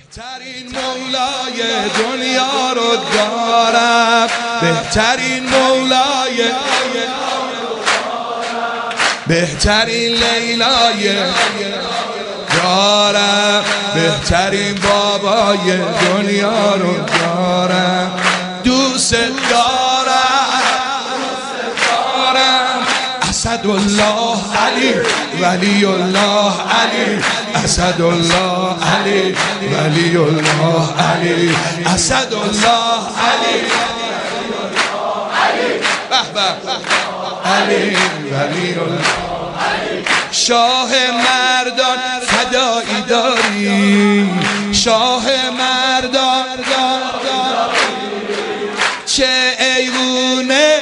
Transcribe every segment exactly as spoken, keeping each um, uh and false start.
بهترین مولای دنیا رو دارم، بهترین مولای، بهترین لیلای دارم، بهترین بابای دنیا رو دارم. دوست دارم، دارم اسدالله علی ولی الله علی، اسدالله علی ولی الله علی، اسدالله علی به به علی ولی الله. شاه مردان فدایی داری، شاه مردان چه ایوونه،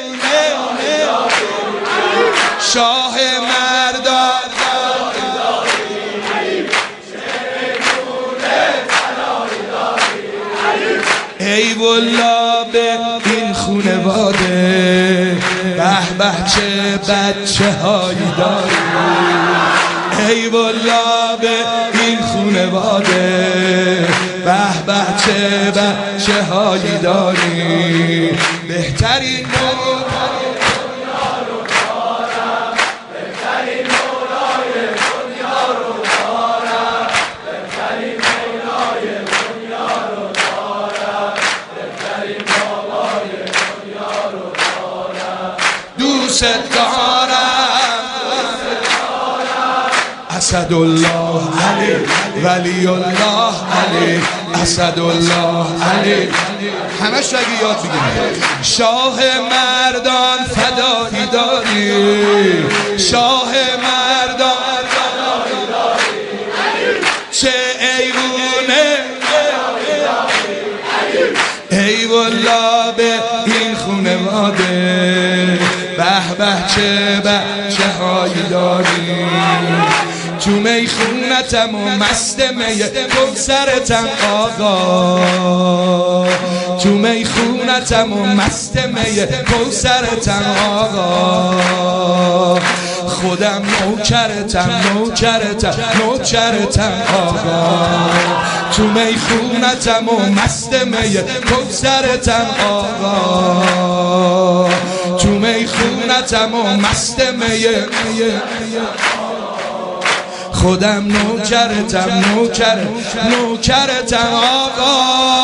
شاه مردان ای والله به این خونواده، به به چه بچه هایی داری، ای والله به این خونواده، به به چه بچه هایی داری. بهترین مولای دنیا رو دارم، بهترین مولای دنیا رو دارم، بهترین مولای دنیا رو دارم، بهترین بابای دنیا رو دارم. دوست دارم اسدالله علی ولی الله علی، اسدالله علی. همه شو اگه یاد بگیرید. شاه مردان فدایی داری، شاه مردان فدایی داری، چه ایوونه، ای والله به این خونواده، به به چه بچه هایی داری. تو میخونتم و مست می کوثرتم آقا، تو میخونتم و مست می کوثرتم آقا، خودم نوکرتم نوکرتم نوکرتم آقا، تو میخونتم و مست می کوثرتم آقا، تو میخونتم و مست می خودم نوکرتم نوکر نوکرتم آقا،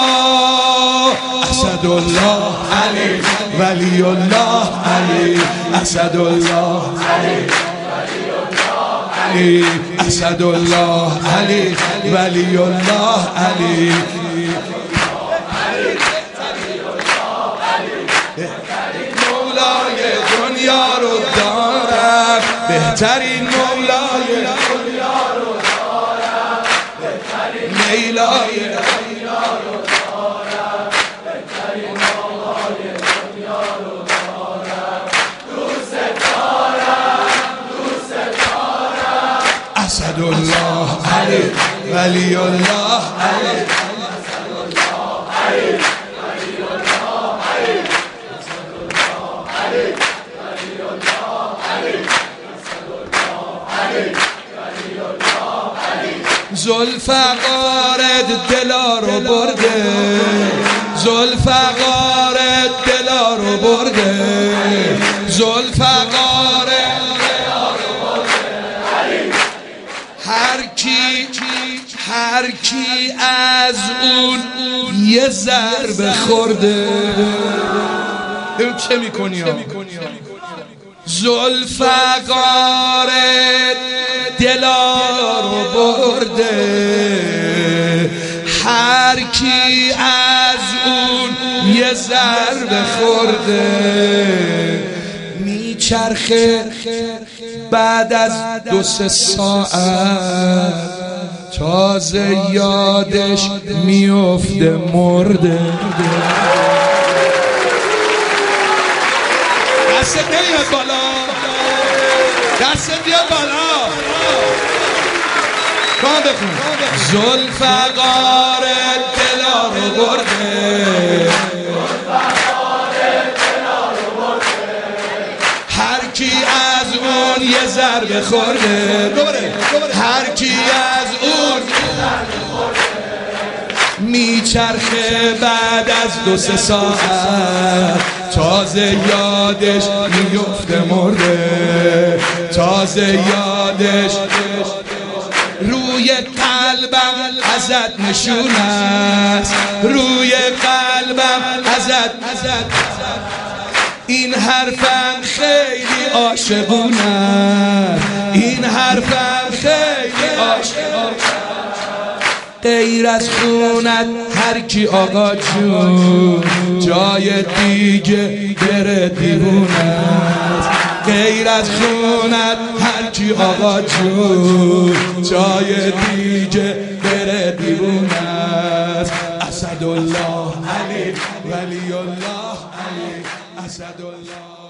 اسدالله علی ولی الله علی، اسدالله علی علی، اسدالله علی ولی الله علی. مولای دنیا رو دارم، بهترین مولای دنیا رو دارم، بهترین لیلای دنیا رو دارم، بهترین بابای دنیا رو دارم. دوست دارم دوست دارم اسدالله علی ولی الله علی، اسدالله علی ولی الله علی، اسدالله علی ولی الله علی، اسدالله علی ولی الله علی. ذوالفقار دلا رو برده، ذوالفقار دلا رو برده، ذوالفقار دلا رو برده. هر کی هر کی از اون یه ضربه خورده، ببین چه میکنی ها. ذوالفقار دلا رو برده، هر کی از اون یه ضربه خورده، میچرخه بعد از دو سه ساعت تازه یادش میفته مرده. دست نمیاد بالا، دست بیاد بالا، کام بخون. ذوالفقار دلا رو برده، هر کی از اون یه ضربه خورده، دوباره هر کی از اون میچرخه بعد از دو سه ساعت تازه یادش میفته مرده، تازه یادش روی قلبم ازت نشون است، روی قلبم ازت ازت این حرفم خیلی عاشقونه، این حرفم خیلی عاشقونه. غیر از خونت هر کی آقا جون جای دیگه بره دیوونه، غیر از خونت هر کی آقا جون جای دیگه بره دیوونه. اسدالله علی ولی الله علی اسدالله.